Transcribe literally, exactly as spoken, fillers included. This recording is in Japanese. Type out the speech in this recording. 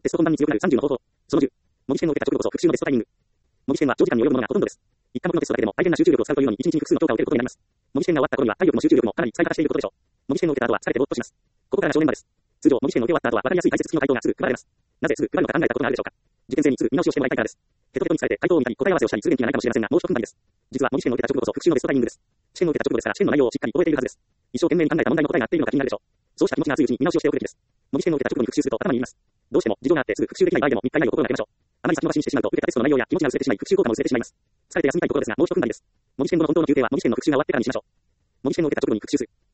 テスト本番に強くなるさんじゅうの方法。そのじゅう。模擬試験を受けた直後こそ復習のベストタイミング。模擬試験は長時間に及ぶものがほとんどです。一科目のテストだけでも大変な集中力を使うというのに一日に複数の教科を受けることになります。模擬試験が終わった頃には体力も集中力もかなり使い方していることでしょう。模擬試験を受けた後は疲れてぼーっとします。ここからが正念場です。通常、模擬試験を受け終わった後は分かりやすい解説付きの回答がすぐ配られます。なぜすぐ配るのか考えたことがあるでしょうか。受験生にすぐ見直しをしてもらいたいからです。ヘトヘトに疲れて回答を見たり答え合わせをしたりする元気がないかもしれませんが、もう一踏ん張りです。実は模擬試験を受けた直後こそ復習のベストタイミングです。試験を受けた直後ですから試験の内容をしっかり覚えているはずです。一生懸命に考えた問題の答えが合っているのか気になるでしょう。そうした気持ちが熱いうちに見直しをしておくべきです。模擬試験を受けた直後に復習すると頭に入ります。どうしても事情があってすぐ復習できない場合でも密回内容を心がけましょう。あまり先延ばしにしてしまうと受けたテストの内容や気持ちが薄れてしまい復習効果も薄れてしまいます。疲れて休みたいところですがもう一踏ん張りです。模擬試験後の本当の休憩は模擬試験の復習が終わってからにしましょう。模擬試験を受けた直後に復習する。